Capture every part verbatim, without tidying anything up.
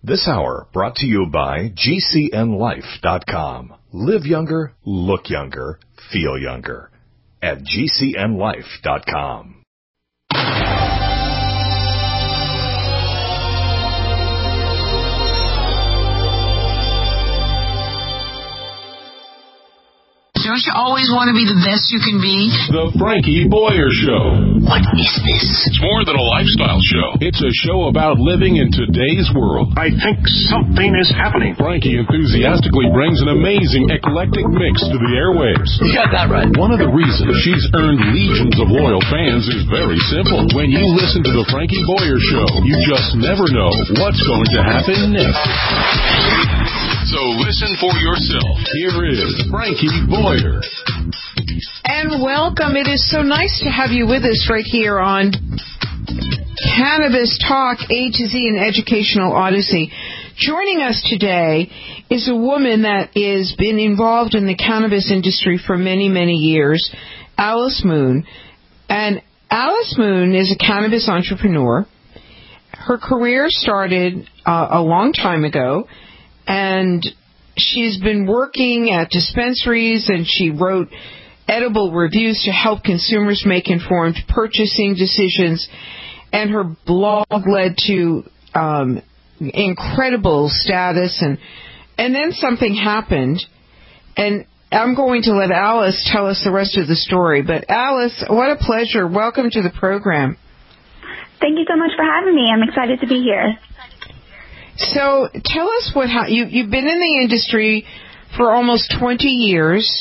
This hour brought to you by G C N life dot com. Live younger, look younger, feel younger at G C N life dot com. Don't you always want to be the best you can be? The Frankie Boyer Show. What is this? It's more than a lifestyle show. It's a show about living in today's world. I think something is happening. Frankie enthusiastically brings an amazing eclectic mix to the airwaves. You got that right. One of the reasons she's earned legions of loyal fans is very simple. When you listen to The Frankie Boyer Show, you just never know what's going to happen next. So listen for yourself. Here is Frankie Boyer. And welcome. It is so nice to have you with us right here on Cannabis Talk, A to Z, an Educational Odyssey. Joining us today is a woman that has been involved in the cannabis industry for many, many years, Alice Moon. And Alice Moon is a cannabis entrepreneur. Her career started uh, a long time ago, and she's been working at dispensaries, and she wrote edible reviews to help consumers make informed purchasing decisions. And her blog led to um, incredible status. And, and then something happened, and I'm going to let Alice tell us the rest of the story. But Alice, what a pleasure. Welcome to the program. Thank you so much for having me. I'm excited to be here. So tell us what how, you you've been in the industry for almost twenty years.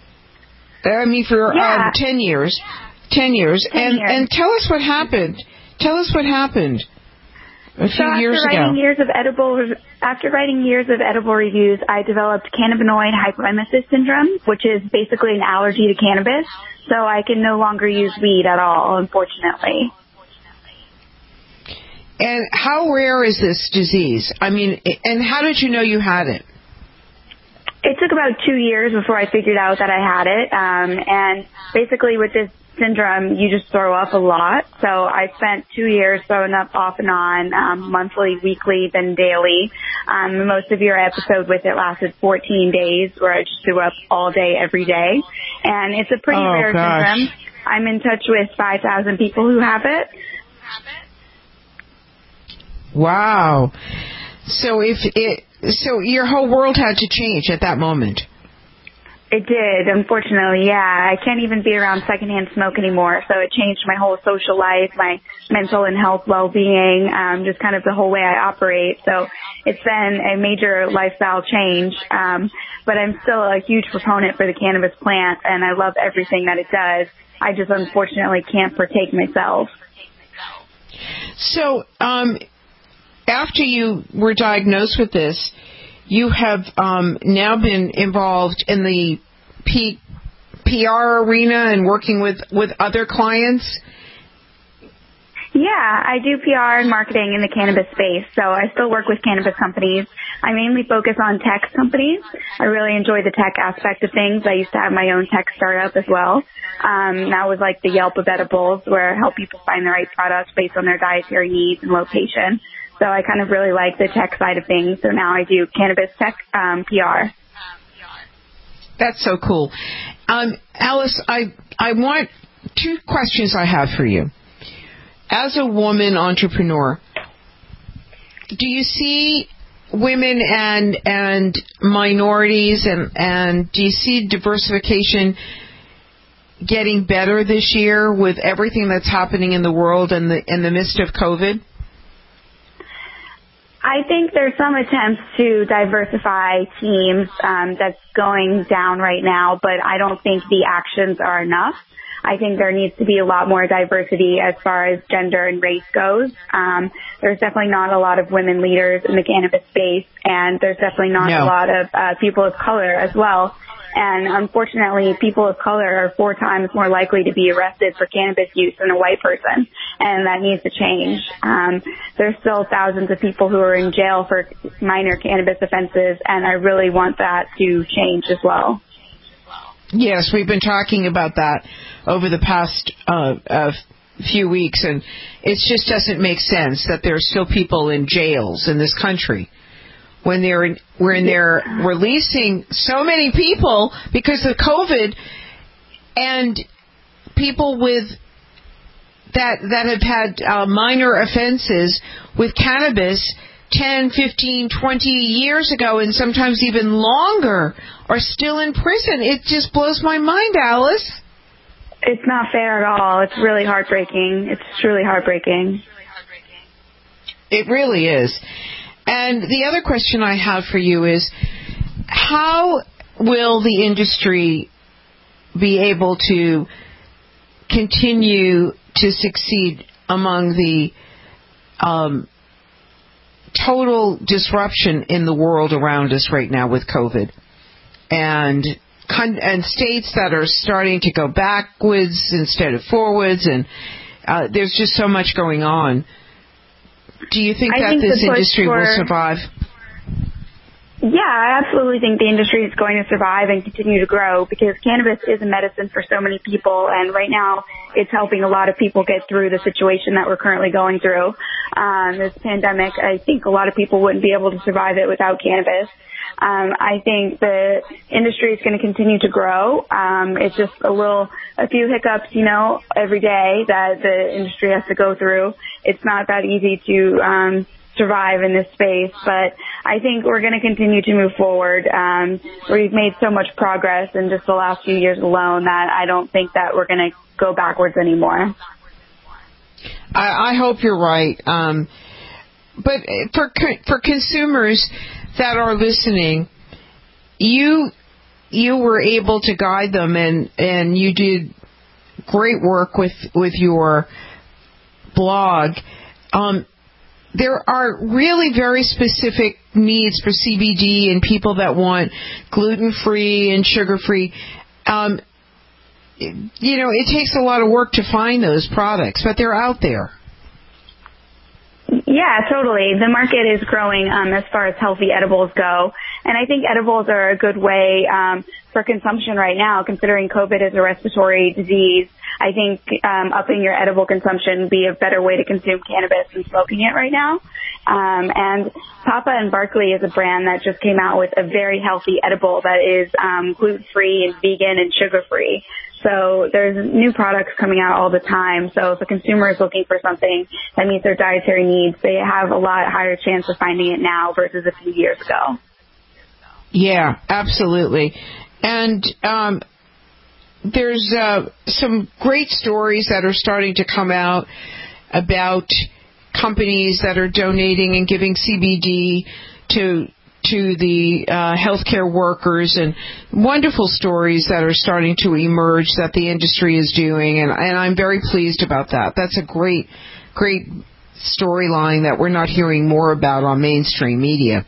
I mean, for yeah. um, ten years, ten years, ten and years. and tell us what happened. Tell us what happened a few so after years writing ago. Years of edible, after writing years of edible reviews, I developed cannabinoid hyperemesis syndrome, which is basically an allergy to cannabis. So I can no longer use weed at all, unfortunately. And how rare is this disease? I mean, and how did you know you had it? It took about two years before I figured out that I had it. Um, and basically with this syndrome, you just throw up a lot. So I spent two years throwing up off and on, um, monthly, weekly, then daily. Um, most of your episode with it lasted fourteen days, where I just threw up all day, every day. And it's a pretty oh, rare gosh. syndrome. I'm in touch with five thousand people who have it. Wow. So if it, so your whole world had to change at that moment. It did, unfortunately, yeah. I can't even be around secondhand smoke anymore, so it changed my whole social life, my mental and health well-being, um, just kind of the whole way I operate. So it's been a major lifestyle change, um, but I'm still a huge proponent for the cannabis plant, and I love everything that it does. I just unfortunately can't partake myself. So, um, after you were diagnosed with this, you have um, now been involved in the P- PR arena and working with, with other clients? Yeah, I do P R and marketing in the cannabis space, so I still work with cannabis companies. I mainly focus on tech companies. I really enjoy the tech aspect of things. I used to have my own tech startup as well. Um, that was like the Yelp of edibles, where I help people find the right products based on their dietary needs and location. So I kind of really like the tech side of things. So now I do cannabis tech um, P R. That's so cool. Um, Alice, I I want two questions I have for you. As a woman entrepreneur, do you see women and and minorities and, and do you see diversification getting better this year with everything that's happening in the world in the in the midst of COVID? I think there's some attempts to diversify teams um, that's going down right now, but I don't think the actions are enough. I think there needs to be a lot more diversity as far as gender and race goes. Um, there's definitely not a lot of women leaders in the cannabis space, and there's definitely not no. a lot of uh, people of color as well. And unfortunately, people of color are four times more likely to be arrested for cannabis use than a white person, and that needs to change. Um, there's still thousands of people who are in jail for minor cannabis offenses, and I really want that to change as well. Yes, we've been talking about that over the past uh, uh, few weeks, and it just doesn't make sense that there are still people in jails in this country when they're in, when they're releasing so many people because of COVID, and people with that that have had uh, minor offenses with cannabis ten, fifteen, twenty years ago, and sometimes even longer, are still in prison. It just blows my mind, Alice. It's not fair at all. It's really heartbreaking. It's truly heartbreaking. It really is. And the other question I have for you is, how will the industry be able to continue to succeed among the um, total disruption in the world around us right now with COVID, and and states that are starting to go backwards instead of forwards, and uh, there's just so much going on. Do you think I that think this industry for, will survive? Yeah, I absolutely think the industry is going to survive and continue to grow, because cannabis is a medicine for so many people, and right now it's helping a lot of people get through the situation that we're currently going through. Um, this pandemic, I think a lot of people wouldn't be able to survive it without cannabis. Um, I think the industry is going to continue to grow. Um, it's just a little, a few hiccups, you know, every day that the industry has to go through. It's not that easy to um, survive in this space, but I think we're going to continue to move forward. Um, we've made so much progress in just the last few years alone that I don't think that we're going to go backwards anymore. I, I hope you're right. Um, but for for consumers that are listening, you you were able to guide them, and, and you did great work with, with your blog. Um, there are really very specific needs for C B D and people that want gluten-free and sugar-free. Um, you know, it takes a lot of work to find those products, but they're out there. Yeah, totally. The market is growing um, as far as healthy edibles go. And I think edibles are a good way um, for consumption right now, considering COVID is a respiratory disease. I think um, upping your edible consumption would be a better way to consume cannabis than smoking it right now. Um, and Papa and Barkley is a brand that just came out with a very healthy edible that is um, gluten-free and vegan and sugar-free. So there's new products coming out all the time. So if a consumer is looking for something that meets their dietary needs, they have a lot higher chance of finding it now versus a few years ago. Yeah, absolutely. And um, there's uh, some great stories that are starting to come out about companies that are donating and giving C B D to to the uh, healthcare workers, and wonderful stories that are starting to emerge that the industry is doing, and, and I'm very pleased about that. That's a great, great storyline that we're not hearing more about on mainstream media.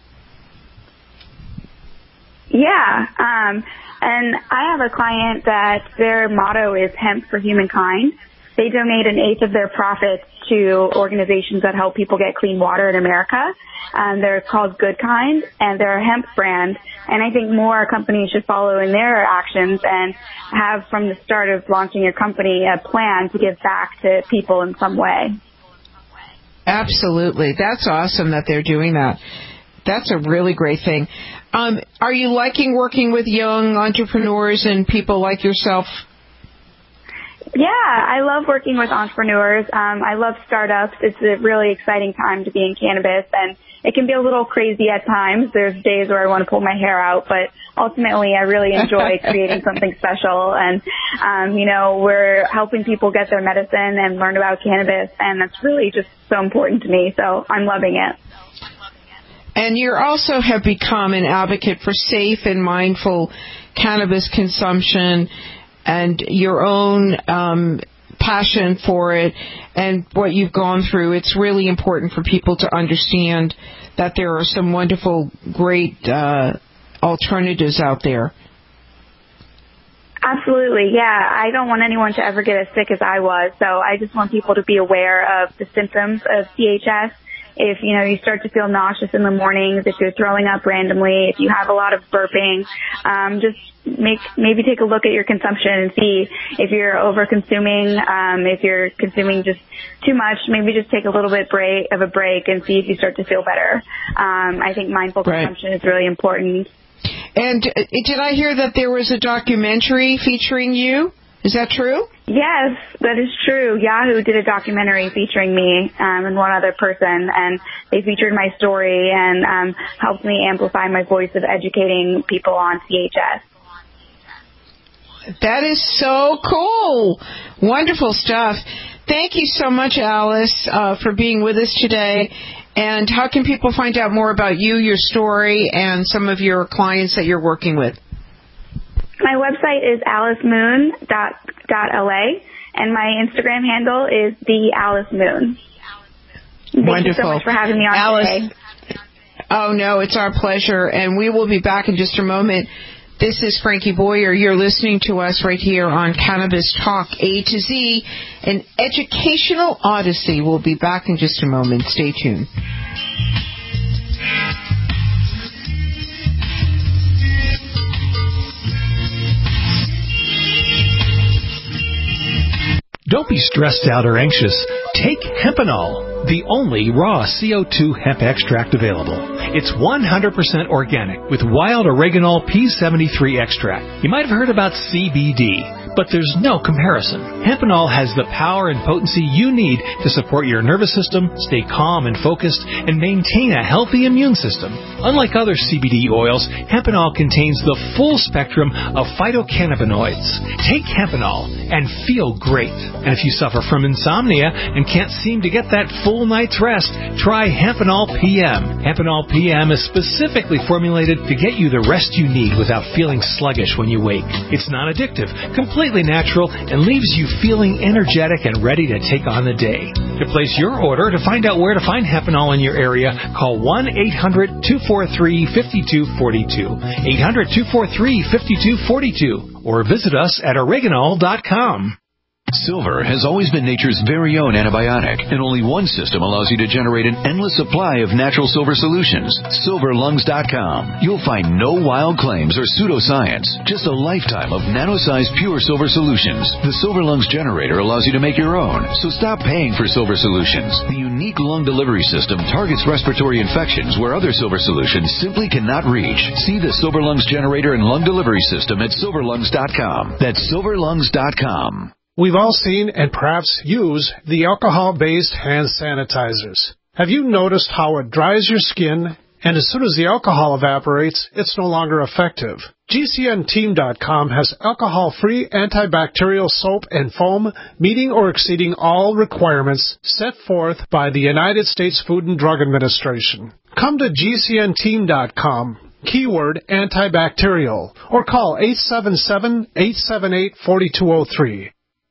Yeah, um, and I have a client that their motto is hemp for humankind. They donate an eighth of their profits to organizations that help people get clean water in America. Um, they're called Good Kind, and they're a hemp brand. And I think more companies should follow in their actions and have, from the start of launching your company, a plan to give back to people in some way. Absolutely. That's awesome that they're doing that. That's a really great thing. Um, are you liking working with young entrepreneurs and people like yourself? Yeah, I love working with entrepreneurs. Um, I love startups. It's a really exciting time to be in cannabis, and it can be a little crazy at times. There's days where I want to pull my hair out, but ultimately I really enjoy creating something special. And, um, you know, we're helping people get their medicine and learn about cannabis, and that's really just so important to me. So I'm loving it. And you also have become an advocate for safe and mindful cannabis consumption, and your own um, passion for it and what you've gone through. It's really important for people to understand that there are some wonderful, great uh, alternatives out there. Absolutely, yeah. I don't want anyone to ever get as sick as I was, so I just want people to be aware of the symptoms of C H S if, you know, you start to feel nauseous in the mornings, if you're throwing up randomly, if you have a lot of burping, um, just make, maybe take a look at your consumption and see if you're over consuming, um, if you're consuming just too much, maybe just take a little bit break of a break and see if you start to feel better. Um, I think mindful right. consumption is really important. And uh, did I hear that there was a documentary featuring you? Is that true? Yes, that is true. Yahoo did a documentary featuring me um, and one other person, and they featured my story and um, helped me amplify my voice of educating people on C H S. That is so cool. Wonderful stuff. Thank you so much, Alice, uh, for being with us today. And how can people find out more about you, your story, and some of your clients that you're working with? My website is alice moon dot L A, and my Instagram handle is the Alice Moon. Thank Wonderful. you so much for having me on Alice, today. Oh, no, it's our pleasure, and we will be back in just a moment. This is Frankie Boyer. You're listening to us right here on Cannabis Talk A to Z, an educational odyssey. We'll be back in just a moment. Stay tuned. Don't be stressed out or anxious. Take Hempanol, the only raw C O two hemp extract available. It's one hundred percent organic with wild oreganol P seventy-three extract. You might have heard about C B D, but there's no comparison. Hempanol has the power and potency you need to support your nervous system, stay calm and focused, and maintain a healthy immune system. Unlike other C B D oils, Hempanol contains the full spectrum of phytocannabinoids. Take Hempanol and feel great. And if you suffer from insomnia and can't seem to get that full night's rest, try Hempanol P M. Hempanol P M is specifically formulated to get you the rest you need without feeling sluggish when you wake. It's not addictive, completely natural, and leaves you feeling energetic and ready to take on the day. To place your order, to find out where to find Hempanol in your area, call one eight hundred two four three five two four two, eight hundred two four three five two four two, or visit us at oreganol dot com. Silver has always been nature's very own antibiotic, and only one system allows you to generate an endless supply of natural silver solutions. silver lungs dot com. You'll find no wild claims or pseudoscience, just a lifetime of nano-sized pure silver solutions. The Silver Lungs generator allows you to make your own, so stop paying for silver solutions. The unique lung delivery system targets respiratory infections where other silver solutions simply cannot reach. See the Silver Lungs generator and lung delivery system at silver lungs dot com. That's silver lungs dot com. We've all seen and perhaps use the alcohol-based hand sanitizers. Have you noticed how it dries your skin, and as soon as the alcohol evaporates, it's no longer effective? G C N team dot com has alcohol-free antibacterial soap and foam meeting or exceeding all requirements set forth by the United States Food and Drug Administration. Come to G C N team dot com. Keyword antibacterial, or call eight seven seven, eight seven eight, four two zero three.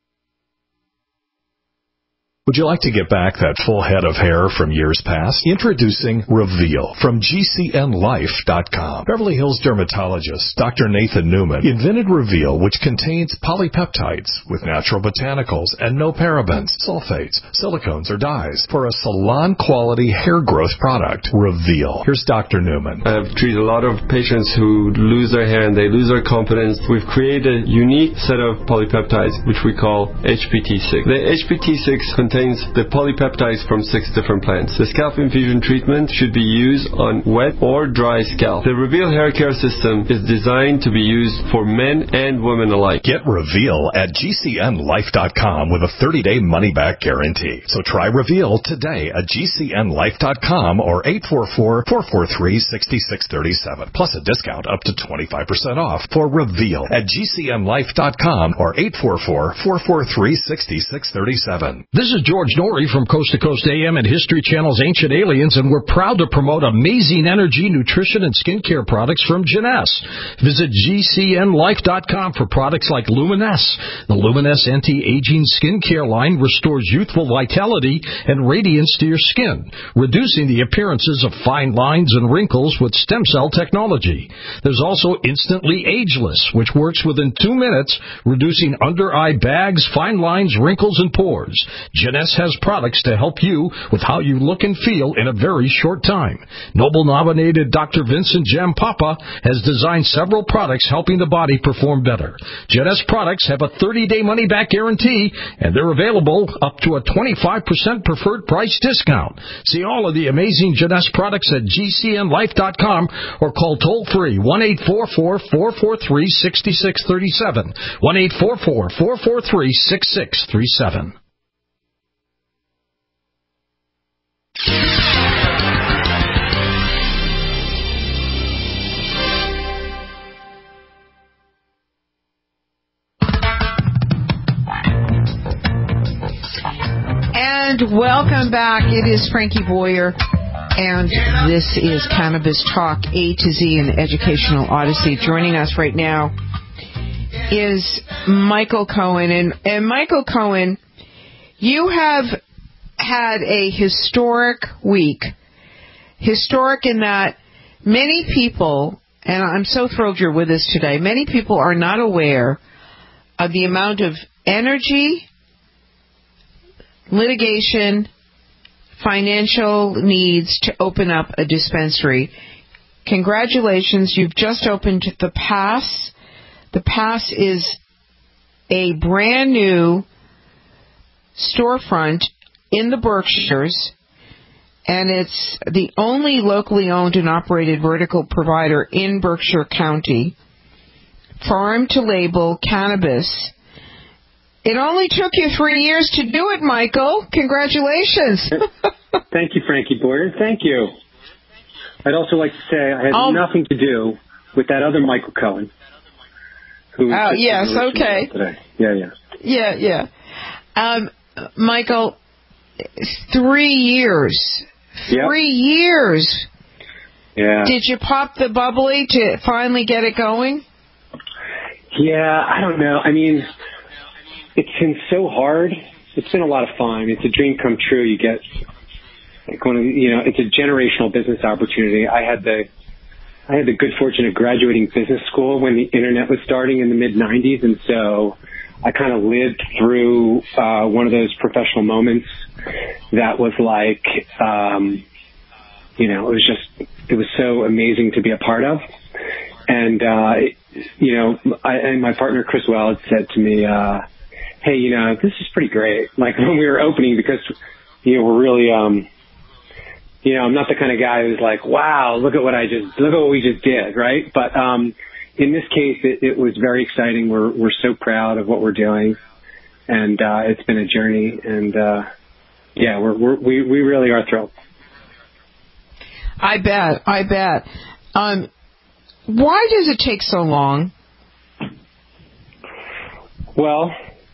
Would you like to get back that full head of hair from years past? Introducing Reveal from G C N life dot com. Beverly Hills dermatologist Doctor Nathan Newman invented Reveal, which contains polypeptides with natural botanicals and no parabens, sulfates, silicones, or dyes for a salon-quality hair growth product. Reveal. Here's Doctor Newman. I've treated a lot of patients who lose their hair and they lose their confidence. We've created a unique set of polypeptides, which we call H P T six. The H P T six contains contains the polypeptides from six different plants. The scalp infusion treatment should be used on wet or dry scalp. The Reveal hair care system is designed to be used for men and women alike. Get Reveal at G C N life dot com with a thirty-day money-back guarantee. So try Reveal today at G C N life dot com or eight four four, four four three, six six three seven, plus a discount up to twenty-five percent off for Reveal at G C N life dot com or eight four four, four four three, six six three seven. This is George Norrie from Coast to Coast A M and History Channel's Ancient Aliens, and we're proud to promote amazing energy, nutrition, and skincare products from Jeunesse. Visit G C N life dot com for products like Luminesse. The Luminesse anti-aging skincare line restores youthful vitality and radiance to your skin, reducing the appearances of fine lines and wrinkles with stem cell technology. There's also Instantly Ageless, which works within two minutes, reducing under-eye bags, fine lines, wrinkles, and pores. Jeunesse Jeunesse has products to help you with how you look and feel in a very short time. Nobel-nominated Doctor Vincent Jampapa has designed several products helping the body perform better. Jeunesse products have a thirty-day money-back guarantee, and they're available up to a twenty-five percent preferred price discount. See all of the amazing Jeunesse products at G C N life dot com or call toll-free one eight four four, four four three, six six three seven, one eight four four, four four three, six six three seven. And welcome back. It is Frankie Boyer, and this is Cannabis Talk A to Z, an educational odyssey. Joining us right now is Michael Cohen. And, and Michael Cohen, you have had a historic week. Historic in that many people, and I'm so thrilled you're with us today, many people are not aware of the amount of energy, litigation, financial needs to open up a dispensary. Congratulations, you've just opened the Pass. The Pass is a brand new storefront in the Berkshires, and it's the only locally owned and operated vertical provider in Berkshire County. Farm to label cannabis. It only took you three years to do it, Michael. Congratulations. Thank you, Frankie Boyer. Thank you. I'd also like to say I had um, nothing to do with that other Michael Cohen. Who oh, yes, okay. Today. Yeah, yeah. Yeah, yeah. Um, Michael, three years. Yep. Three years. Yeah. Did you pop the bubbly to finally get it going? Yeah, I don't know. I mean, it's been so hard. It's been a lot of fun. It's a dream come true. You get, like one of the, you know, it's a generational business opportunity. I had the, I had the good fortune of graduating business school when the internet was starting in the mid nineties, and so I kind of lived through uh, one of those professional moments that was like, um, you know, it was just, it was so amazing to be a part of. And, uh, you know, I, and my partner Chris Weld said to me, uh, hey, you know, this is pretty great. Like when we were opening, because, you know, we're really, um, you know, I'm not the kind of guy who's like, wow, look at what I just, look at what we just did, right? But um, in this case, it, it was very exciting. We're we're so proud of what we're doing, and uh, it's been a journey. And uh, yeah, we're, we're we we really are thrilled. I bet, I bet. Um, why does it take so long? Well,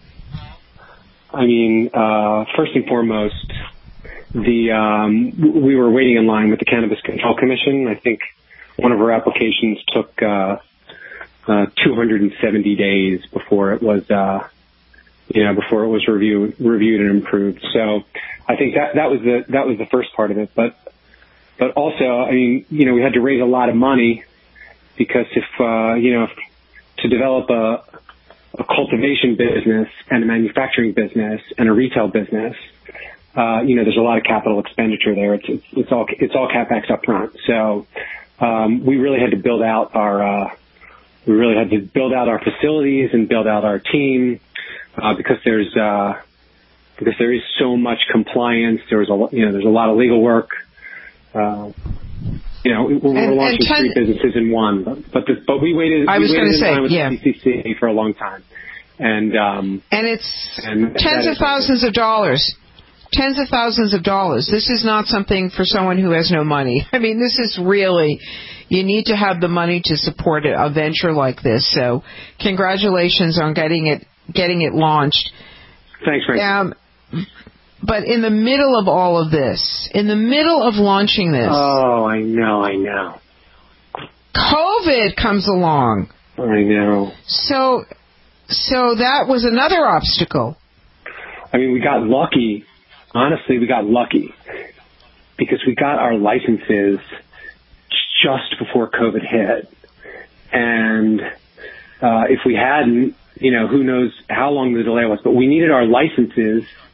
I mean, uh, first and foremost, the um, we were waiting in line with the Cannabis Control Commission. I think one of our applications took uh, uh, two hundred seventy days before it was, uh, you know, before it was reviewed, reviewed and approved. So I think that that was the that was the first part of it. But but also, I mean, you know, we had to raise a lot of money because if uh, you know, if, to develop a a cultivation business and a manufacturing business and a retail business, uh, you know, there's a lot of capital expenditure there. It's, it's, it's all, it's all CapEx up front. So, um, we really had to build out our, uh, we really had to build out our facilities and build out our team, uh, because there's, uh, because there is so much compliance. There was a, you know, there's a lot of legal work. Uh, You know, we're, and, we're launching ten, three businesses in one, but but, the, but we waited. I we was waited in say, line with yeah. the C C C for a long time, and um, and it's and tens of thousands of dollars. Tens of thousands of dollars. This is not something for someone who has no money. I mean, this is really, you need to have the money to support a venture like this. So, congratulations on getting it getting it launched. Thanks, Frank. Um, But in the middle of all of this, in the middle of launching this... Oh, I know, I know. COVID comes along. I know. So, so that was another obstacle. I mean, we got lucky. Honestly, we got lucky. Because we got our licenses just before COVID hit. And uh, if we hadn't, you know, who knows how long the delay was. But we needed our licenses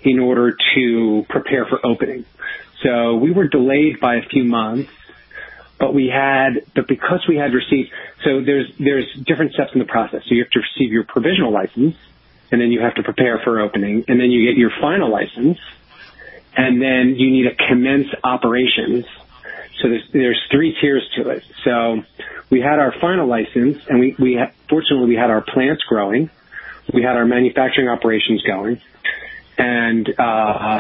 in order to prepare for opening. So we were delayed by a few months, but we had, but because we had received, so there's, there's different steps in the process. So you have to receive your provisional license, and then you have to prepare for opening, and then you get your final license, and then you need to commence operations. So there's, there's three tiers to it. So we had our final license, and we, we had, fortunately we had our plants growing. We had our manufacturing operations going, and, uh,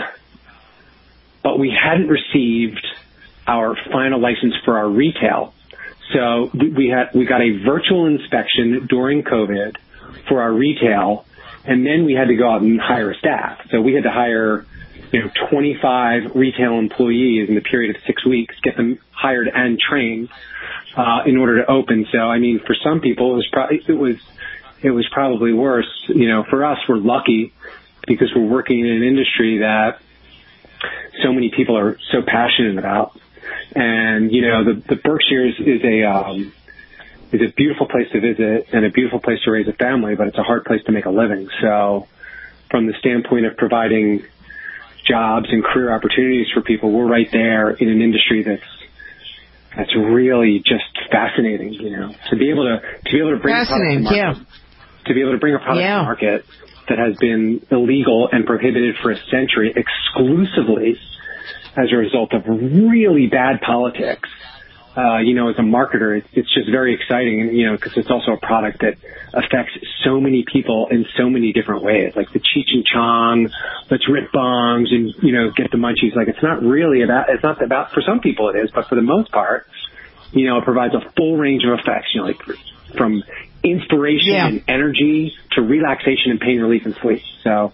but we hadn't received our final license for our retail. So we had, we got a virtual inspection during COVID for our retail, and then we had to go out and hire a staff. So we had to hire, you know, twenty-five retail employees in the period of six weeks, get them hired and trained, uh, in order to open. So, I mean, for some people, it was probably, it was, it was probably worse. You know, for us, we're lucky because we're working in an industry that so many people are so passionate about. And, you know, the, the Berkshires is a, um, is a beautiful place to visit and a beautiful place to raise a family, but it's a hard place to make a living. So from the standpoint of providing jobs and career opportunities for people, we're right there in an industry that's, that's really just fascinating, you know, to be able to, to be able to bring a product to market, yeah. to be able to bring a product yeah. to market that has been illegal and prohibited for a century exclusively as a result of really bad politics. Uh, you know, as a marketer, it's, it's just very exciting, and, you know, because it's also a product that affects so many people in so many different ways, like the Cheech and Chong, let's rip bongs and, you know, get the munchies. Like, it's not really about, it's not about, for some people it is, but for the most part, you know, it provides a full range of effects, you know, like from inspiration yeah. and energy to relaxation and pain relief and sleep. So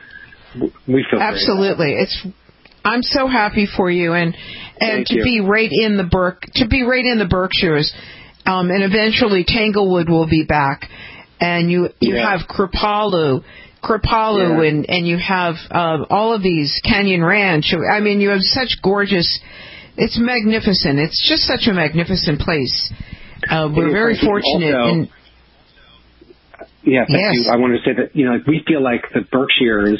we feel absolutely. It's I'm so happy for you, and and Thank to you. be right in the Berk to be right in the Berkshires, um, and eventually Tanglewood will be back, and you you yeah. have Kripalu, Kripalu, yeah. and and you have uh, all of these Canyon Ranch. I mean, you have such gorgeous. It's magnificent. It's just such a magnificent place. Uh, we're very fortunate. Also, in, yeah, thank yes. you. I wanted to say that, you know, we feel like the Berkshires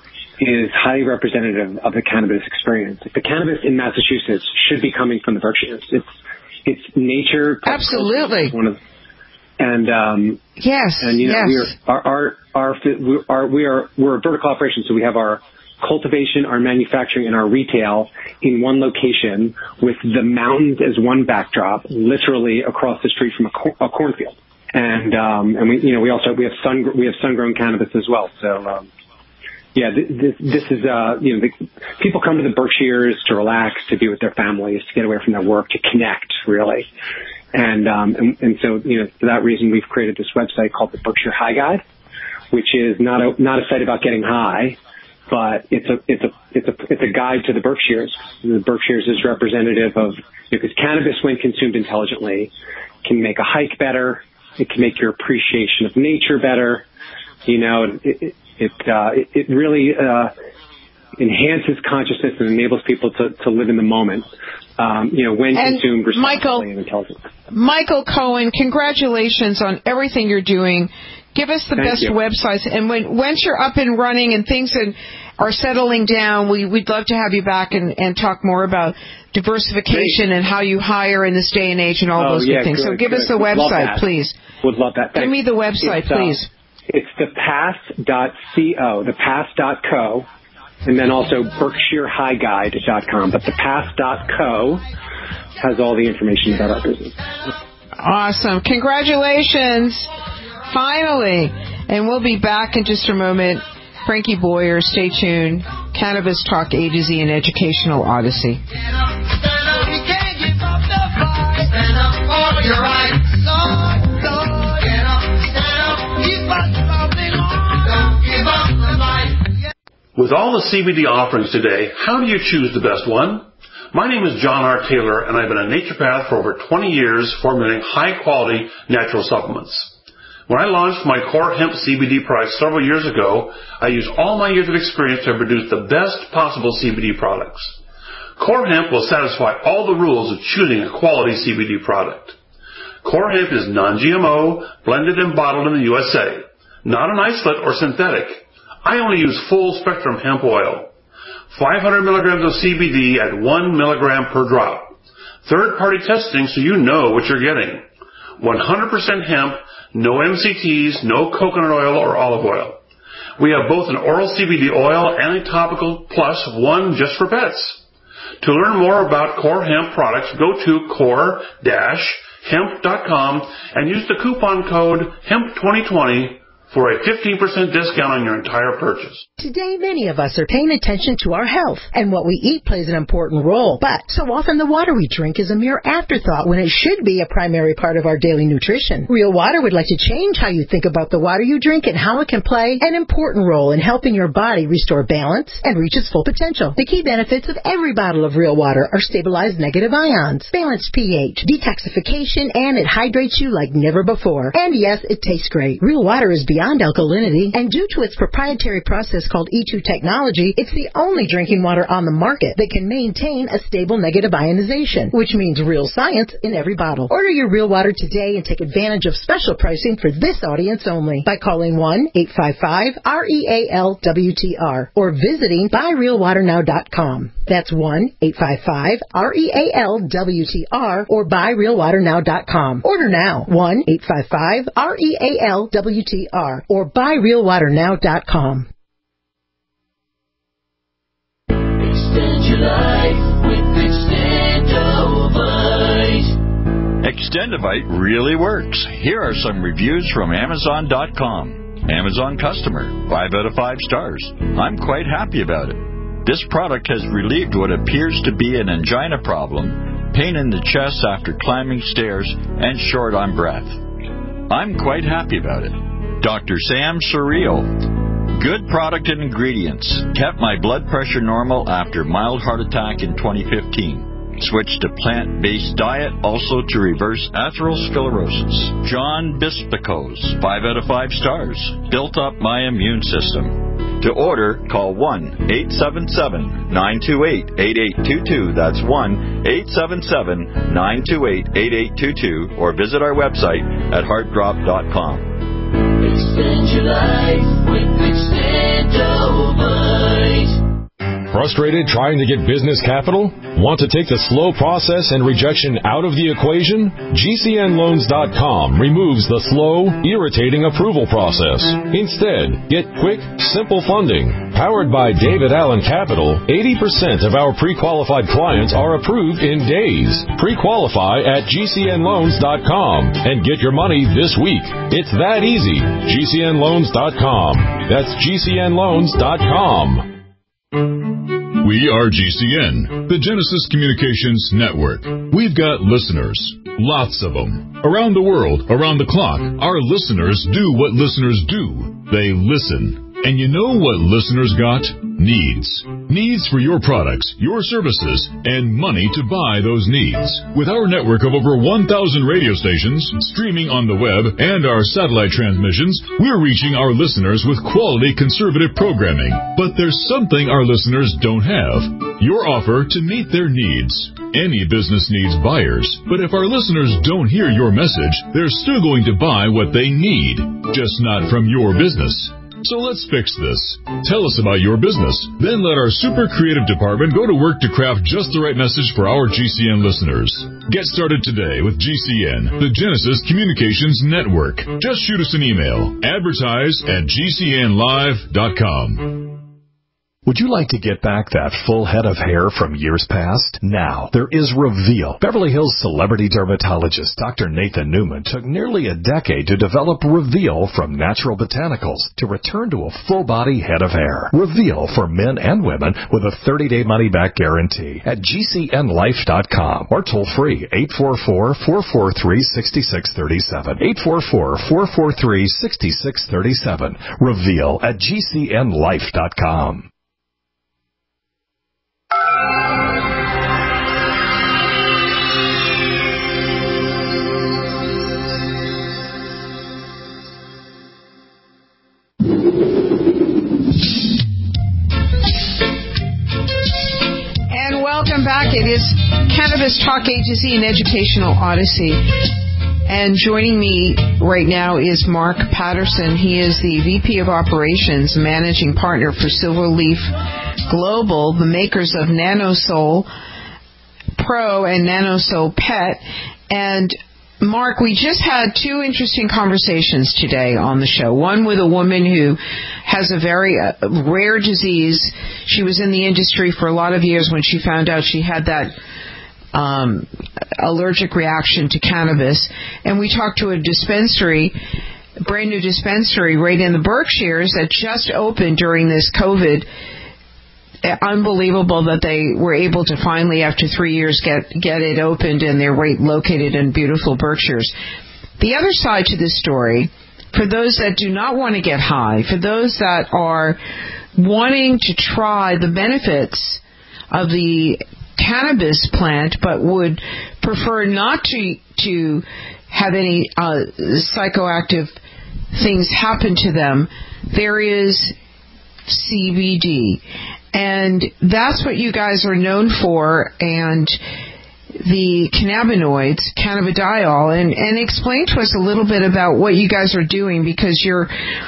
is highly representative of the cannabis experience. Like, the cannabis in Massachusetts should be coming from the Berkshires. It's it's nature. Absolutely. One of, and um, yes, and you know, yes. we are our our our, our we are we're a vertical operation, so we have our cultivation, our manufacturing, and our retail in one location with the mountains as one backdrop, literally across the street from a, cor- a cornfield. And um, and we you know we also we have sun we have sun grown cannabis as well. So. Um, Yeah, this, this is, uh, you know, the, people come to the Berkshires to relax, to be with their families, to get away from their work, to connect, really. And, um, and, and so, you know, for that reason, we've created this website called the Berkshire High Guide, which is not a, not a site about getting high, but it's a, it's a, it's a, it's a guide to the Berkshires. The Berkshires is representative of, because cannabis, when consumed intelligently, can make a hike better. It can make your appreciation of nature better. You know, it, it It, uh, it, it really, uh, enhances consciousness and enables people to, to live in the moment, um, you know, when and consumed responsibly Michael, and intelligently. Michael Cohen, congratulations on everything you're doing. Give us the Thank best you. websites. And when, once you're up and running and things are, are settling down, we, we'd love to have you back and, and talk more about diversification Great. and how you hire in this day and age and all oh, those yeah, good things. Good, so give good. us the Would website, please. Would love that. Thanks. Give me the website, it's, uh, please. It's the pass dot co, the pass dot co, and then also berkshire high guide dot com. But the pass dot co has all the information about our business. Awesome. Congratulations. Finally. And we'll be back in just a moment. Frankie Boyer, stay tuned. Cannabis Talk A to Z, an educational odyssey. With all the C B D offerings today, how do you choose the best one? My name is John R. Taylor, and I've been a naturopath for over twenty years formulating high-quality natural supplements. When I launched my Core Hemp C B D products several years ago, I used all my years of experience to produce the best possible C B D products. Core Hemp will satisfy all the rules of choosing a quality C B D product. Core Hemp is non G M O, blended and bottled in the U S A, not an isolate or synthetic. I only use full spectrum hemp oil. five hundred milligrams of C B D at one milligram per drop. Third-party testing so you know what you're getting. one hundred percent hemp, no M C Ts, no coconut oil or olive oil. We have both an oral C B D oil and a topical, plus one just for pets. To learn more about Core Hemp products, go to core dash hemp dot com and use the coupon code hemp twenty twenty for a fifteen percent discount on your entire purchase. Today, many of us are paying attention to our health, and what we eat plays an important role. But so often the water we drink is a mere afterthought when it should be a primary part of our daily nutrition. Real Water would like to change how you think about the water you drink and how it can play an important role in helping your body restore balance and reach its full potential. The key benefits of every bottle of Real Water are stabilized negative ions, balanced pH, detoxification, and it hydrates you like never before. And yes, it tastes great. Real Water is beyond alkalinity, and due to its proprietary process called E two technology, it's the only drinking water on the market that can maintain a stable negative ionization, which means real science in every bottle. Order your Real Water today and take advantage of special pricing for this audience only by calling one eight five five R E A L W T R or visiting buy real water now dot com. That's one eight five five R E A L W T R or buy real water now dot com. Order now, one eight five five R E A L W T R or buy real water now dot com. Extend your life with Extendovite. Extendovite really works. Here are some reviews from Amazon dot com. Amazon customer, five out of five stars. I'm quite happy about it. This product has relieved what appears to be an angina problem, pain in the chest after climbing stairs, and short on breath. I'm quite happy about it. Doctor Sam Surreal. Good product and ingredients. Kept my blood pressure normal after mild heart attack in twenty fifteen. Switched to plant-based diet, also to reverse atherosclerosis. John Bispicos, five out of five stars. Built up my immune system. To order, call one eight seven seven nine two eight eight eight two two. That's one eight seven seven nine two eight eight eight two two or visit our website at heart drop dot com. Extend your life with Extendovite. Frustrated trying to get business capital? Want to take the slow process and rejection out of the equation? G C N loans dot com removes the slow, irritating approval process. Instead, get quick, simple funding. Powered by David Allen Capital, eighty percent of our pre-qualified clients are approved in days. Pre-qualify at G C N loans dot com and get your money this week. It's that easy. G C N loans dot com. That's G C N loans dot com. We are G C N, the Genesis Communications Network. We've got listeners, lots of them. Around the world, around the clock, our listeners do what listeners do. They listen. And you know what listeners got? Needs. Needs for your products, your services, and money to buy those needs. With our network of over one thousand radio stations, streaming on the web, and our satellite transmissions, we're reaching our listeners with quality conservative programming. But there's something our listeners don't have. Your offer to meet their needs. Any business needs buyers, but if our listeners don't hear your message, they're still going to buy what they need, just not from your business. So let's fix this. Tell us about your business. Then let our super creative department go to work to craft just the right message for our G C N listeners. Get started today with G C N, the Genesis Communications Network. Just shoot us an email. Advertise at G C N live dot com. Would you like to get back that full head of hair from years past? Now, there is Reveal. Beverly Hills celebrity dermatologist Doctor Nathan Newman took nearly a decade to develop Reveal from natural botanicals to return to a full-body head of hair. Reveal for men and women with a thirty-day money-back guarantee at G C N life dot com or toll-free eight four four, four four three, six six three seven. eight four four, four four three, six six three seven. Reveal at G C N life dot com. And welcome back. It is Cannabis Talk Agency and Educational Odyssey. And joining me right now is Mark Patterson. He is the V P of Operations, Managing Partner for Silverleaf Global, the makers of NanoSoul Pro and NanoSoul Pet. And Mark, we just had two interesting conversations today on the show. One with a woman who has a very uh, rare disease. She was in the industry for a lot of years when she found out she had that um, allergic reaction to cannabis. And we talked to a dispensary, a brand new dispensary right in the Berkshires that just opened during this COVID. Unbelievable that they were able to finally, after three years, get get it opened, and they're right located in beautiful Berkshires. The other side to this story, for those that do not want to get high, for those that are wanting to try the benefits of the cannabis plant but would prefer not to to have any uh, psychoactive things happen to them, there is C B D. And that's what you guys are known for, and the cannabinoids, cannabidiol. And, and explain to us a little bit about what you guys are doing, because you're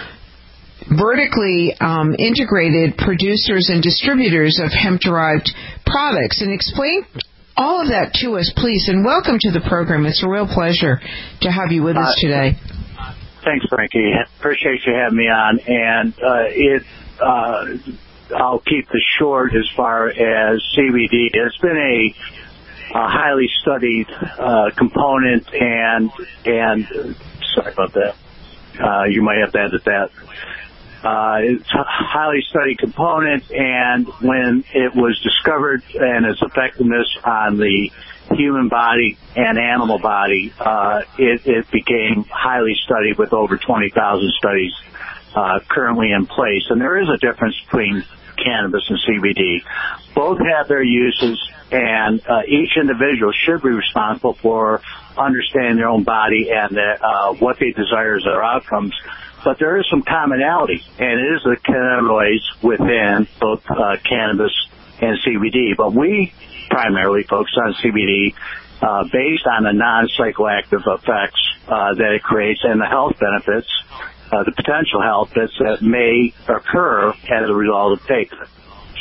vertically um, integrated producers and distributors of hemp-derived products. And explain all of that to us, please. And welcome to the program. It's a real pleasure to have you with uh, us today. Thanks, Frankie. Appreciate you having me on. And uh, it... Uh, I'll keep this short as far as C B D. It's been a, a highly studied uh, component, and and sorry about that. Uh, you might have to edit that. Uh, it's a highly studied component, and when it was discovered and its effectiveness on the human body and animal body, uh, it, it became highly studied with over twenty thousand studies Uh, currently in place. And there is a difference between cannabis and C B D. Both have their uses, and uh, each individual should be responsible for understanding their own body and the, uh, what they desire as their outcomes. But there is some commonality, and it is the cannabinoids within both uh, cannabis and C B D. But we primarily focus on C B D uh, based on the non-psychoactive effects uh, that it creates and the health benefits, Uh, the potential health benefits that may occur as a result of taking it.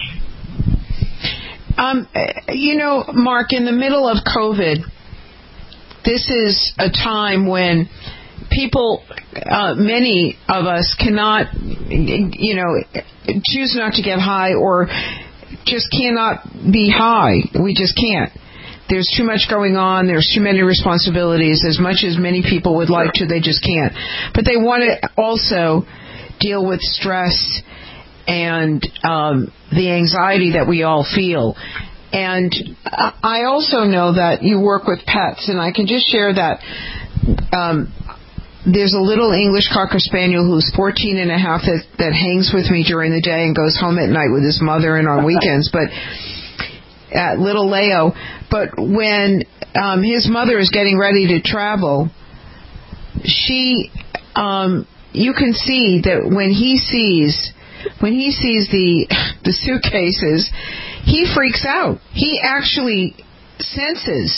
Um, you know, Mark, in the middle of COVID, this is a time when people, uh, many of us cannot, you know, choose not to get high, or just cannot be high. We just can't. There's too much going on. There's too many responsibilities. As much as many people would like to, they just can't. But they want to also deal with stress and um, the anxiety that we all feel. And I also know that you work with pets, and I can just share that um, there's a little English Cocker Spaniel who's fourteen and a half that, that hangs with me during the day and goes home at night with his mother and on weekends. But uh, little Leo. But when um, his mother is getting ready to travel, she, um, you can see that when he sees, when he sees the the suitcases, he freaks out. He actually senses,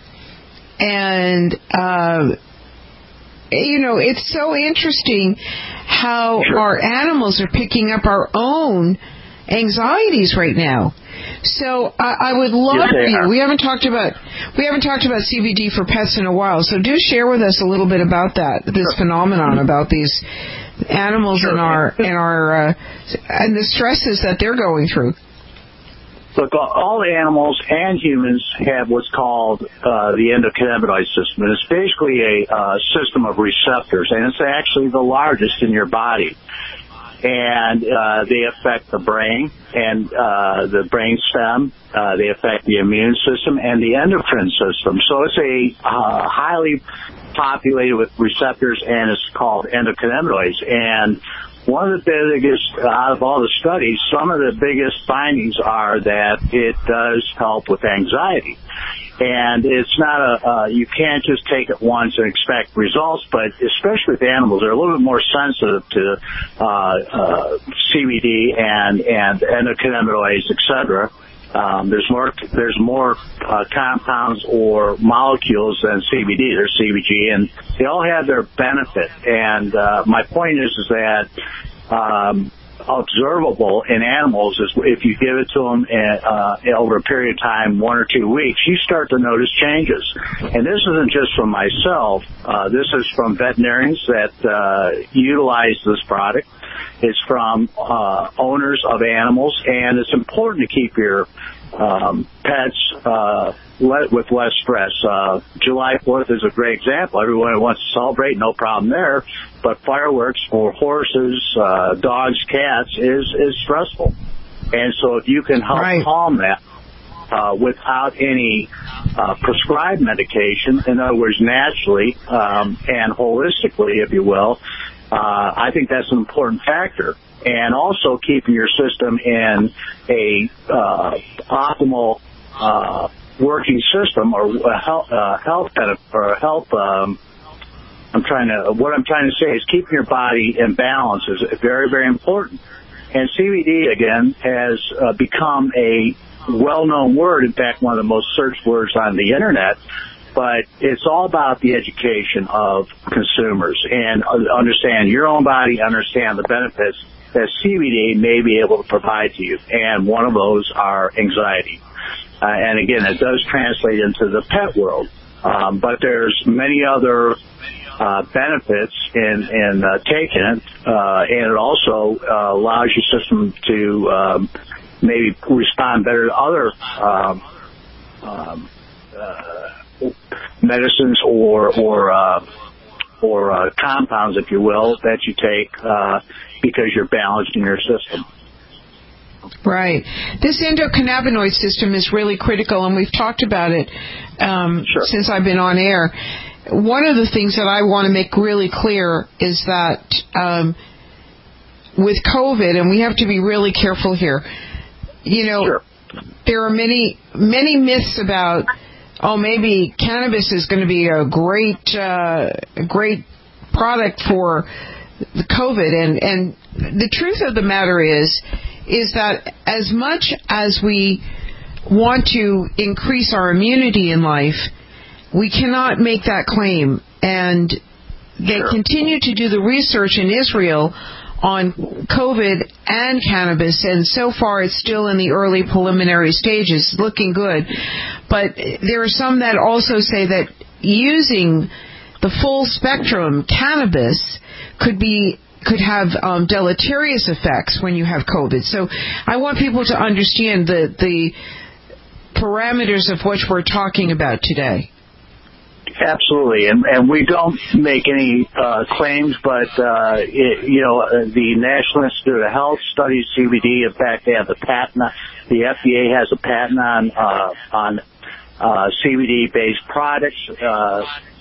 and uh, you know, it's so interesting how our animals are picking up our own anxieties right now. So I, I would love yes, you. We haven't talked about we haven't talked about C B D for pets in a while. So do share with us a little bit about that, this sure. phenomenon about these animals sure. in our in our uh, and the stresses that they're going through. Look, all the animals and humans have what's called uh, the endocannabinoid system, and it's basically a uh, system of receptors, and it's actually the largest in your body. And uh, they affect the brain and uh, the brain stem. Uh, they affect the immune system and the endocrine system. So it's a uh, highly populated with receptors, and it's called endocannabinoids. And one of the biggest, out of all the studies, some of the biggest findings are that it does help with anxiety. And it's not a, uh, you can't just take it once and expect results, but especially with animals, they're a little bit more sensitive to, uh, uh, C B D and, and endocannabinoids, et cetera. Um, there's more there's more uh, compounds or molecules than C B D. There's C B G, and they all have their benefit. And uh, my point is, is that um, observable in animals is if you give it to them in, uh, over a period of time, one or two weeks, you start to notice changes. And this isn't just from myself. Uh, this is from veterinarians that uh, utilize this product. It's from uh, owners of animals, and it's important to keep your um, pets uh, le- with less stress. Uh, July fourth is a great example. Everyone wants to celebrate, no problem there. But fireworks for horses, uh, dogs, cats is, is stressful. And so if you can help right. calm that uh, without any uh, prescribed medication, in other words, naturally um, and holistically, if you will, Uh, I think that's an important factor. And also keeping your system in a uh, optimal uh, working system or a health, uh, health benefit, or health. Um, I'm trying to. What I'm trying to say is keeping your body in balance is very, very important. And C B D again has uh, become a well-known word. In fact, one of the most searched words on the internet. But it's all about the education of consumers and understand your own body, understand the benefits that C B D may be able to provide to you. And one of those are anxiety. Uh, and again, it does translate into the pet world. Um, but there's many other uh, benefits in, in uh, taking it. Uh, and it also uh, allows your system to um, maybe respond better to other um, um, uh, medicines or or uh, or uh, compounds, if you will, that you take uh, because you're balanced in your system. Right. This endocannabinoid system is really critical, and we've talked about it um, sure. since I've been on air. One of the things that I want to make really clear is that um, with COVID, and we have to be really careful here, you know, sure. there are many, many myths about oh, maybe cannabis is going to be a great, uh, great product for the COVID. And, and the truth of the matter is, is that as much as we want to increase our immunity in life, we cannot make that claim. And they sure. continue to do the research in Israel on COVID and cannabis, and so far it's still in the early preliminary stages, looking good. But there are some that also say that using the full spectrum cannabis could be could have um, deleterious effects when you have COVID. So I want people to understand the the parameters of which we're talking about today. Absolutely, and, and we don't make any uh, claims, but uh, it, you know, the National Institute of Health studies C B D. In fact, they have a patent. The F D A has a patent on uh, on uh, C B D-based products, uh,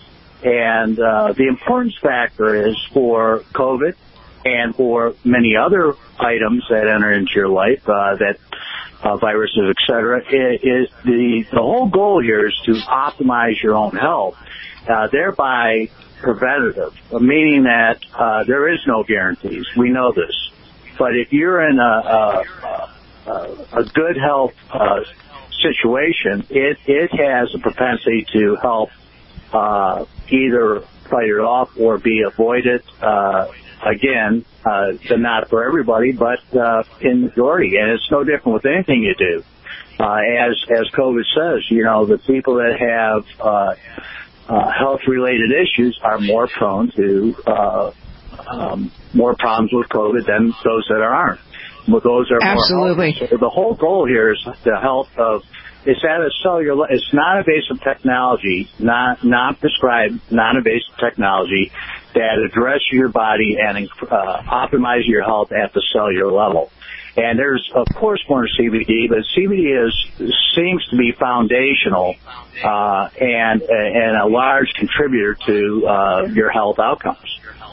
and uh, the importance factor is for COVID and for many other items that enter into your life uh, that. Uh, viruses, et cetera, is the, the whole goal here is to optimize your own health, uh, thereby preventative, meaning that uh, there is no guarantees. We know this. But if you're in a, a, a, a good health uh, situation, it, it has a propensity to help uh, either fight it off or be avoided. Uh, Again, uh, not for everybody, but uh, in majority, and it's no different with anything you do. Uh, as as COVID says, you know, the people that have uh, uh, health-related issues are more prone to uh, um, more problems with COVID than those that aren't. Well, those are absolutely. More so the whole goal here is the health of. It's at a cellular. It's non-invasive technology, not not prescribed, non-invasive technology that addresses your body and uh, optimize your health at the cellular level. And there's, of course, more C B D, but C B D is seems to be foundational uh, and and a large contributor to uh, your health outcomes.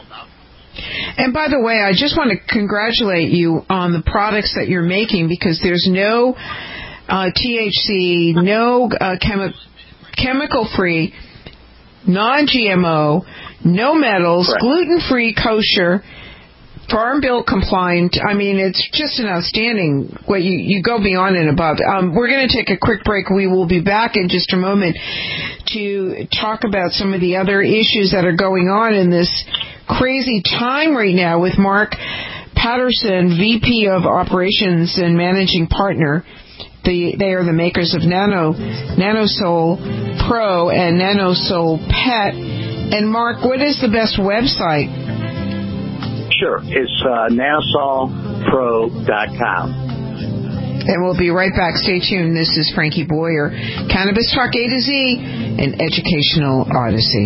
And by the way, I just want to congratulate you on the products that you're making, because there's no uh, T H C, no uh, chemi- chemical-free, non-G M O, no metals, Correct. gluten-free, kosher, Farm Bill compliant. I mean, it's just an outstanding what you, you go beyond and above. Um, we're going to take a quick break. We will be back in just a moment to talk about some of the other issues that are going on in this crazy time right now with Mark Patterson, V P of Operations and Managing Partner. The, they are the makers of Nano, NanoSol Pro and NanoSol Pet. And Mark, what is the best website? Sure. It's uh, nanosol pro dot com. And we'll be right back. Stay tuned. This is Frankie Boyer. Cannabis Talk A to Z, an educational odyssey.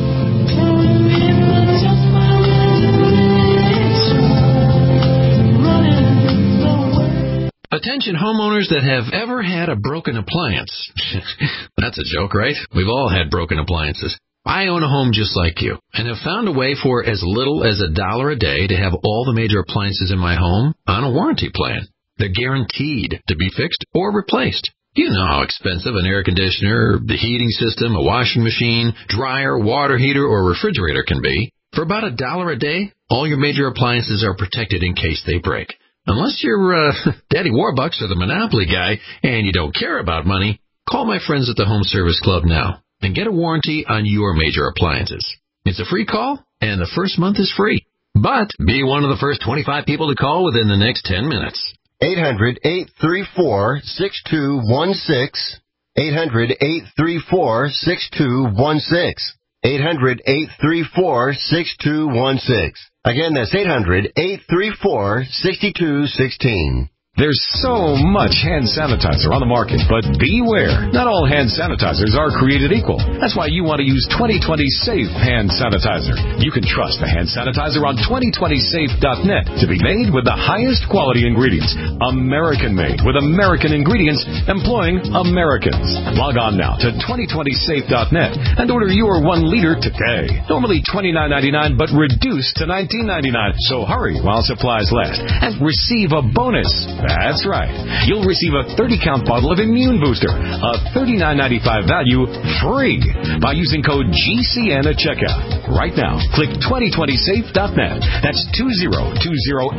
Attention homeowners that have ever had a broken appliance. That's a joke, right? We've all had broken appliances. I own a home just like you, and have found a way for as little as a dollar a day to have all the major appliances in my home on a warranty plan. They're guaranteed to be fixed or replaced. You know how expensive an air conditioner, the heating system, a washing machine, dryer, water heater, or refrigerator can be. For about a dollar a day, all your major appliances are protected in case they break. Unless you're uh, Daddy Warbucks or the Monopoly guy and you don't care about money, call my friends at the Home Service Club now and get a warranty on your major appliances. It's a free call, and the first month is free. But be one of the first twenty-five people to call within the next ten minutes. eight hundred, eight three four, six two one six. eight hundred, eight three four, six two one six. eight hundred, eight three four, six two one six. Again, that's eight hundred, eight three four, six two one six. There's so much hand sanitizer on the market, but beware. Not all hand sanitizers are created equal. That's why you want to use twenty twenty Safe Hand Sanitizer. You can trust the hand sanitizer on twenty twenty safe dot net to be made with the highest quality ingredients. American-made with American ingredients employing Americans. Log on now to twenty twenty safe dot net and order your one liter today. Normally twenty-nine ninety-nine, but reduced to nineteen ninety-nine. So hurry while supplies last and receive a bonus. That's right. You'll receive a thirty count bottle of Immune Booster, a thirty-nine ninety-five value, free by using code G C N at checkout. Right now, click twenty twenty safe dot net. That's two zero two zero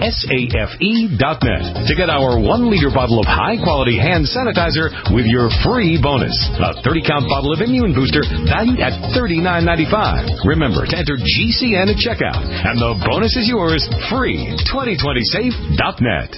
safe dot net to get our one liter bottle of high-quality hand sanitizer with your free bonus, a thirty count bottle of Immune Booster valued at thirty-nine ninety-five. Remember to enter G C N at checkout, and the bonus is yours free. twenty twenty safe dot net.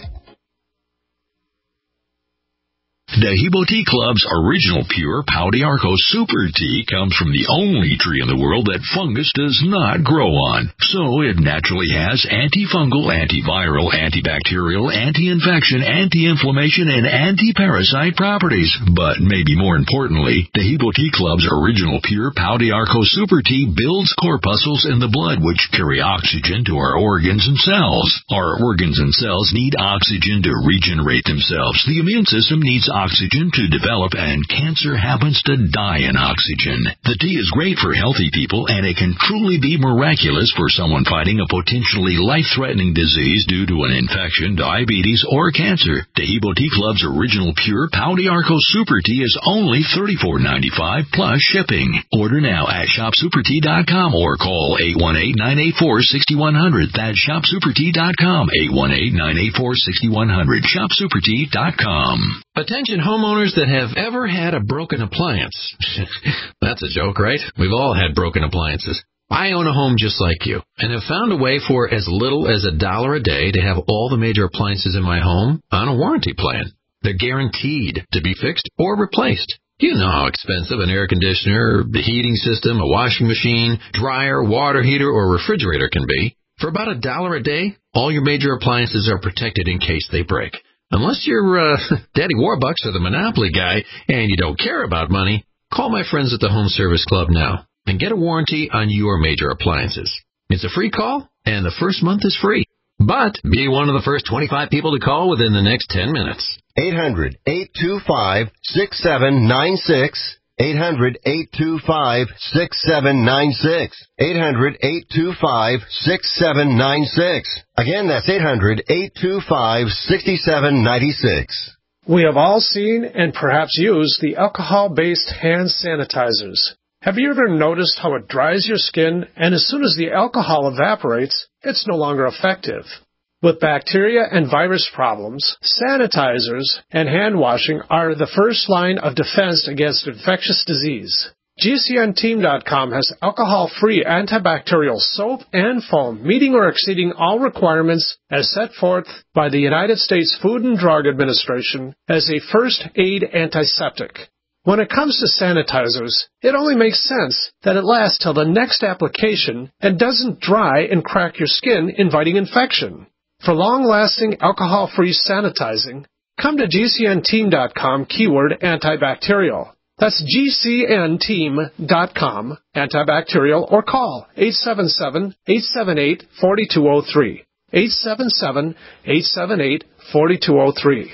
Dehibo Tea Club's original pure Pau d'Arco Super Tea comes from the only tree in the world that fungus does not grow on. So it naturally has antifungal, antiviral, antibacterial, anti-infection, anti-inflammation, and anti-parasite properties. But maybe more importantly, Dehibo Tea Club's original pure Pau d'Arco Super Tea builds corpuscles in the blood which carry oxygen to our organs and cells. Our organs and cells need oxygen to regenerate themselves. The immune system needs oxygen oxygen to develop, and cancer happens to die in oxygen. The tea is great for healthy people, and it can truly be miraculous for someone fighting a potentially life-threatening disease due to an infection, diabetes, or cancer. Dehibo Tea Club's original pure Pau d'Arco Super Tea is only thirty-four ninety-five plus shipping. Order now at shop super tea dot com or call eight one eight, nine eight four, six one zero zero. That's shop super tea dot com, eight one eight, nine eight four, six one zero zero, shop super tea dot com. Attention homeowners that have ever had a broken appliance. That's a joke, right? We've all had broken appliances. I own a home just like you, and have found a way for as little as a dollar a day to have all the major appliances in my home on a warranty plan. They're guaranteed to be fixed or replaced. You know how expensive an air conditioner, the heating system, a washing machine, dryer, water heater, or refrigerator can be. For about a dollar a day, all your major appliances are protected in case they break. Unless you're uh, Daddy Warbucks or the Monopoly guy and you don't care about money, call my friends at the Home Service Club now and get a warranty on your major appliances. It's a free call, and the first month is free. But be one of the first twenty-five people to call within the next ten minutes. eight hundred, eight two five, six seven nine six. eight hundred, eight two five, six seven nine six. eight hundred, eight two five, six seven nine six. Again, that's eight hundred, eight two five, six seven nine six. We have all seen and perhaps used the alcohol-based hand sanitizers. Have you ever noticed how it dries your skin, and as soon as the alcohol evaporates, it's no longer effective? With bacteria and virus problems, sanitizers and hand washing are the first line of defense against infectious disease. G C N team dot com has alcohol-free antibacterial soap and foam meeting or exceeding all requirements as set forth by the United States Food and Drug Administration as a first aid antiseptic. When it comes to sanitizers, it only makes sense that it lasts till the next application and doesn't dry and crack your skin, inviting infection. For long-lasting alcohol-free sanitizing, come to G C N team dot com keyword antibacterial. That's G C N team dot com antibacterial, or call eight seven seven, eight seven eight, four two zero three. eight seven seven, eight seven eight, four two zero three.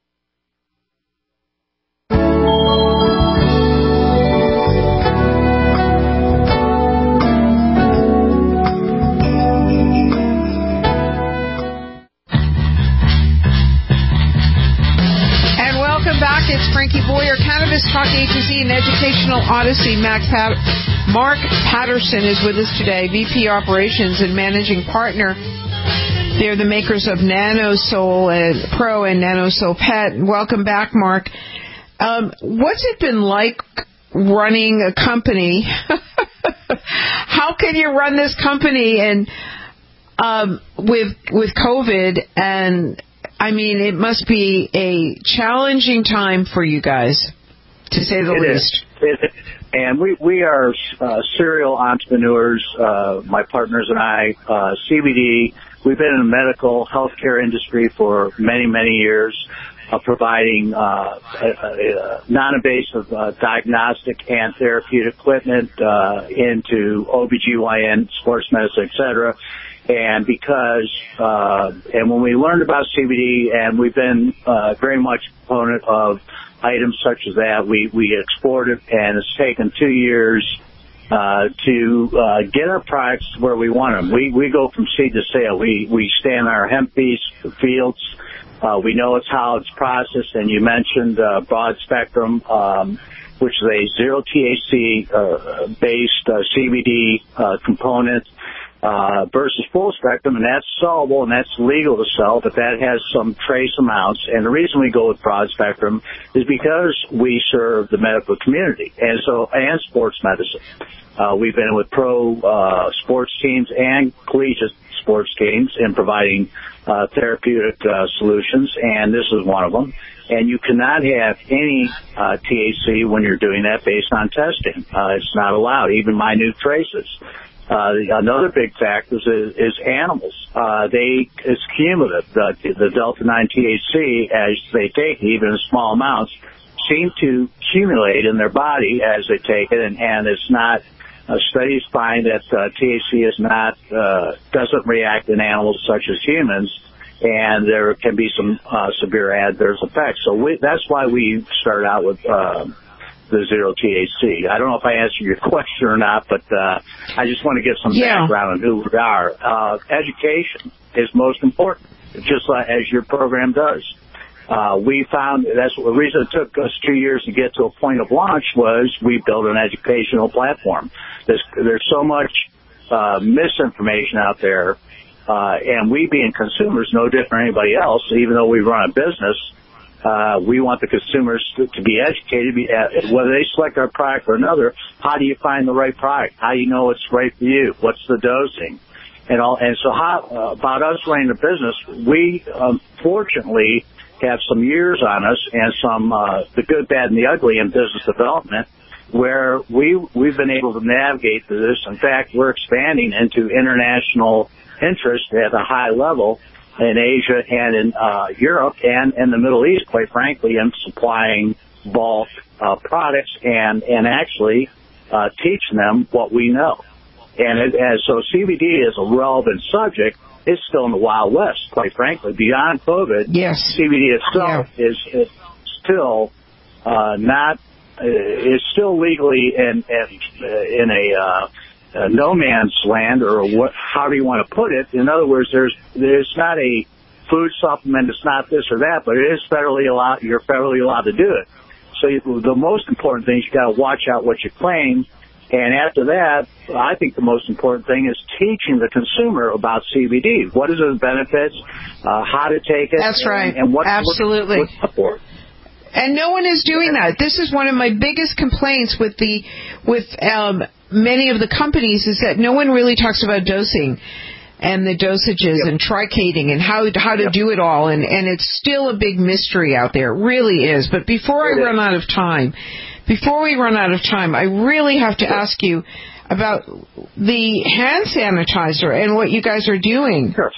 Back, it's Frankie Boyer, Cannabis Talk A to Z, and Educational Odyssey. Max Pat- Mark Patterson is with us today, V P Operations and Managing Partner. They're the makers of NanoSoul and Pro and NanoSoul Pet. Welcome back, Mark. Um, what's it been like running a company? How can you run this company and um, with with COVID? And I mean, it must be a challenging time for you guys, to say the it least. Is. It is. And we, we are uh, serial entrepreneurs, uh, my partners and I, uh, C B D. We've been in the medical healthcare industry for many, many years, uh, providing uh, a, a non-invasive uh, diagnostic and therapeutic equipment uh, into O B G Y N, sports medicine, et cetera. And because, uh, and when we learned about C B D, and we've been uh, very much a proponent of items such as that, we, we explored it, and it's taken two years uh, to uh, get our products where we want them. We, we go from seed to sale. We, we stay in our hemp fields. Uh, we know it's how it's processed, and you mentioned uh, broad spectrum, um, which is a zero T H C uh, based uh, C B D uh, component. Uh, versus full spectrum, and that's sellable and that's legal to sell, but that has some trace amounts. And the reason we go with broad spectrum is because we serve the medical community and so and sports medicine. Uh, we've been with pro uh, sports teams and collegiate sports teams in providing uh, therapeutic uh, solutions, and this is one of them. And you cannot have any uh, T H C when you're doing that based on testing. Uh, it's not allowed, even minute traces. Uh, another big factor is, is animals. Uh, they, it's cumulative. The, the delta nine T H C, as they take it, even in small amounts, seem to accumulate in their body as they take it, and, and it's not, uh, studies find that uh, T H C is not, uh, doesn't react in animals such as humans, and there can be some uh, severe adverse effects. So we, that's why we started out with uh, the zero T H C. I don't know if I answered your question or not, but uh, I just want to give some yeah. background on who we are. Uh, education is most important, just like as your program does. Uh, we found that's the reason it took us two years to get to a point of launch was we built an educational platform. There's, there's so much uh, misinformation out there, uh, and we being consumers, no different than anybody else, even though we run a business, Uh, we want the consumers to, to be educated, be, uh, whether they select our product or another. How do you find the right product? How do you know it's right for you? What's the dosing? And all. And so, how uh, about us running the business? We unfortunately have some years on us and some uh, the good, bad, and the ugly in business development, where we we've been able to navigate through this. In fact, we're expanding into international interest at a high level in Asia and in uh, Europe and in the Middle East, quite frankly, in supplying bulk uh, products and, and actually uh, teaching them what we know. And, it, and so C B D is a relevant subject. It's still in the Wild West, quite frankly. Beyond COVID, yes. C B D itself yeah. is, is still uh, not, uh, is still legally in, in, in a... Uh, Uh, no man's land, or what, how do you want to put it? In other words, there's there's not a food supplement, it's not this or that, but it is federally allowed. You're federally allowed to do it. So you, the most important thing is you got to watch out what you claim And after that, I think the most important thing is teaching the consumer about C B D. What is its benefits, uh, how to take it. That's right. And, and what, Absolutely. What, what's for it. And no one is doing that. This is one of my biggest complaints with the with um, many of the companies is that no one really talks about dosing and the dosages yep. and tricating and how how to yep. do it all. And, and it's still a big mystery out there. It really is. But before it I run is. out of time, before we run out of time, I really have to ask you about the hand sanitizer and what you guys are doing. Sure.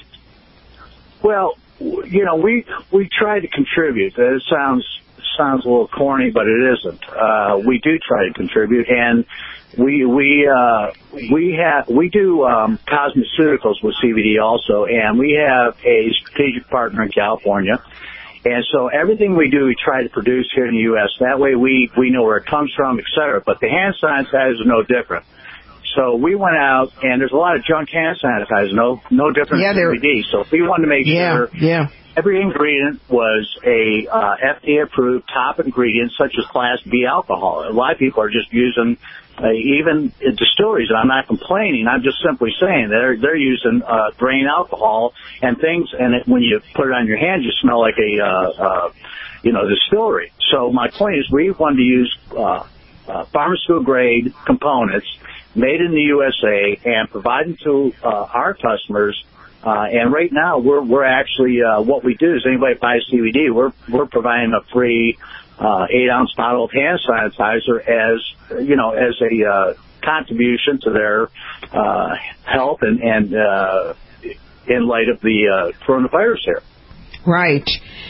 Well, you know, we we try to contribute. It sounds sounds a little corny, but it isn't. Uh, we do try to contribute, and we we uh, we have we do um, cosmeceuticals with C B D also, and we have a strategic partner in California. And so everything we do, we try to produce here in the U S That way we, we know where it comes from, et cetera. But the hand sanitizer is no different. So we went out, and there's a lot of junk hand sanitizer, no no different yeah, than C B D. So we wanted to make yeah, sure yeah. every ingredient was a uh, F D A-approved top ingredient, such as Class B alcohol. A lot of people are just using, uh, even distilleries, and I'm not complaining. I'm just simply saying they're they're using uh, grain alcohol and things, and it, when you put it on your hand, you smell like a uh, uh, you know distillery. So my point is, we wanted to use uh, uh, pharmaceutical grade components made in the U S A and provided to uh, our customers. Uh, and right now, we're we're actually uh, what we do is anybody buys C B D, we're we're providing a free uh, eight ounce bottle of hand sanitizer as you know as a uh, contribution to their uh, health and and uh, in light of the uh, coronavirus here. Right.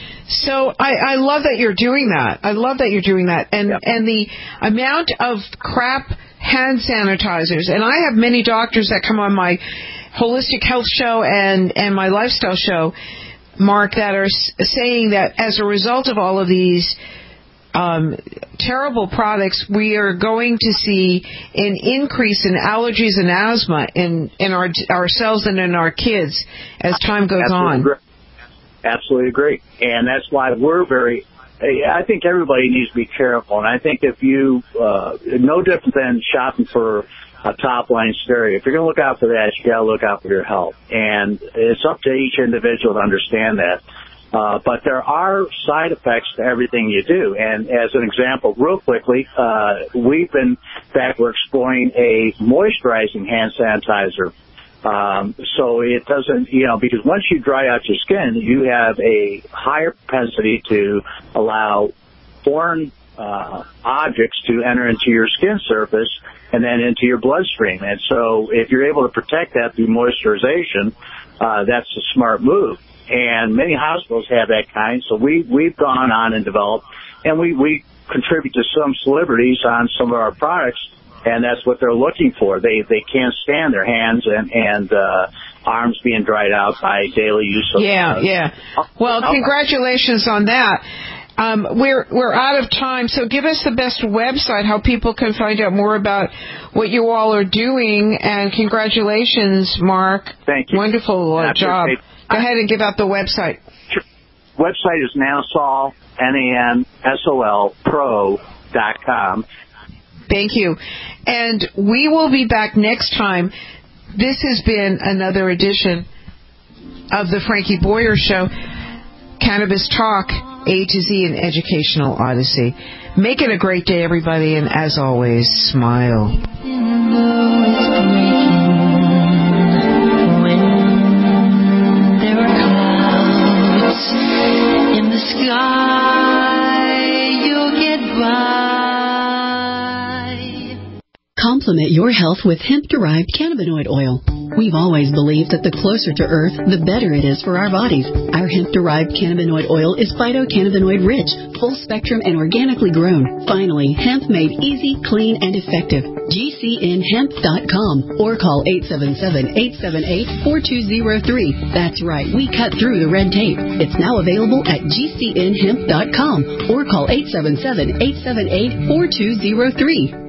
So I, I love that you're doing that. I love that you're doing that, and yep. and the amount of crap hand sanitizers. And I have many doctors that come on my holistic health show and, and my lifestyle show, Mark, that are s- saying that as a result of all of these um, terrible products, we are going to see an increase in allergies and asthma in, in our ourselves and in our kids as time goes Absolutely on. Agree. Absolutely agree. And that's why we're very... I think everybody needs to be careful, and I think if you, uh, no different than shopping for a top-line stereo, if you're going to look out for that, you got to look out for your health. And it's up to each individual to understand that. Uh, but there are side effects to everything you do. And as an example, real quickly, uh, we've been, in fact, we're exploring a moisturizing hand sanitizer. Um, so it doesn't, you know, because once you dry out your skin, you have a higher propensity to allow foreign uh, objects to enter into your skin surface and then into your bloodstream. And so if you're able to protect that through moisturization, uh, that's a smart move. And many hospitals have that kind. So we, we've gone on and developed, and we, we contribute to some celebrities on some of our products. And that's what they're looking for. They they can't stand their hands and and uh, arms being dried out by daily use of. Yeah, uh, yeah. Well, congratulations on that. Um, we're we're out of time, so give us the best website how people can find out more about what you all are doing. And congratulations, Mark. Thank you. Wonderful uh, job. Go ahead and give out the website. Sure. Website is Nanosol, N A N S O L, pro dot com. Thank you. And we will be back next time. This has been another edition of the Frankie Boyer Show, Cannabis Talk, A to Z, an educational odyssey. Make it a great day, everybody, and as always, smile. In the sky, you'll get by. Complement your health with hemp-derived cannabinoid oil. We've always believed that the closer to Earth, the better it is for our bodies. Our hemp-derived cannabinoid oil is phytocannabinoid-rich, full-spectrum, and organically grown. Finally, hemp made easy, clean, and effective. G C N hemp dot com or call eight seven seven, eight seven eight, four two zero three. That's right, we cut through the red tape. It's now available at G C N hemp dot com or call eight seven seven, eight seven eight, four two zero three.